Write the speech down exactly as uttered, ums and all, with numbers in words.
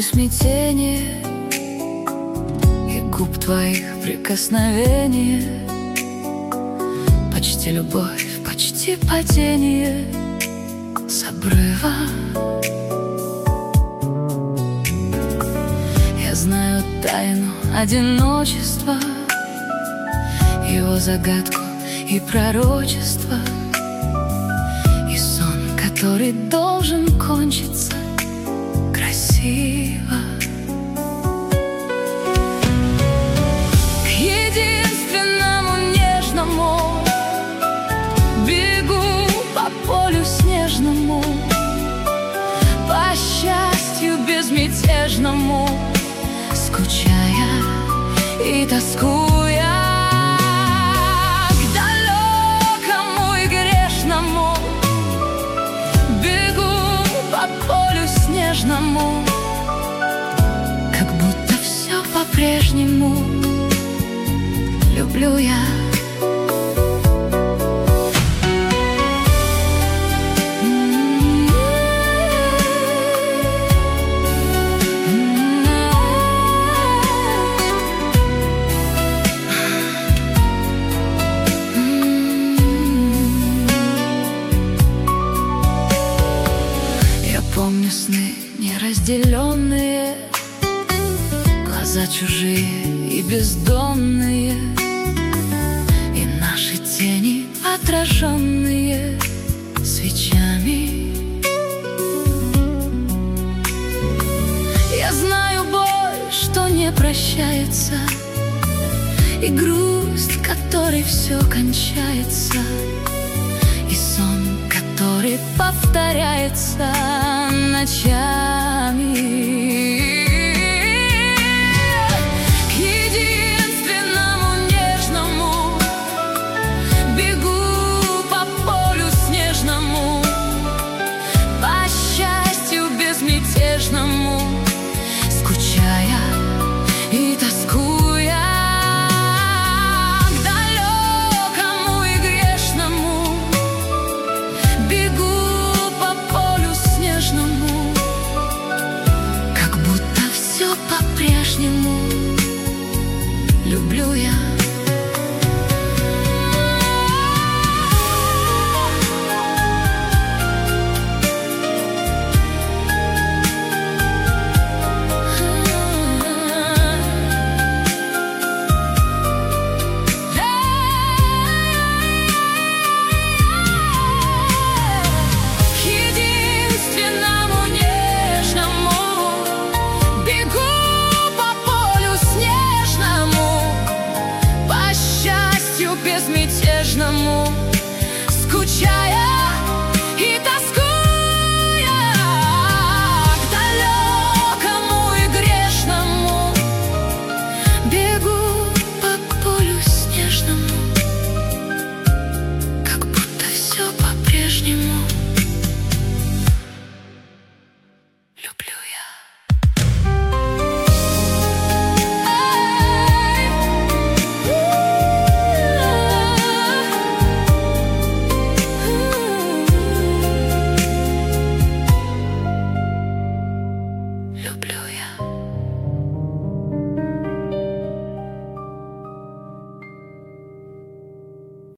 смятение и губ твоих прикосновение. Почти любовь, почти падение с обрыва. Я знаю тайну одиночества, его загадку и пророчество, и сон, который должен кончиться красиво. К единственному нежному бегу по полю снежному, по счастью безмятежному, скучая и тоскуя. К далекому и грешному бегу по полю снежному, как будто все по-прежнему люблю я. Помню сны неразделенные, глаза чужие и бездонные, и наши тени, отраженные свечами. Я знаю боль, что не прощается, и грусть, которой все кончается, и сон, который повторяется ночами.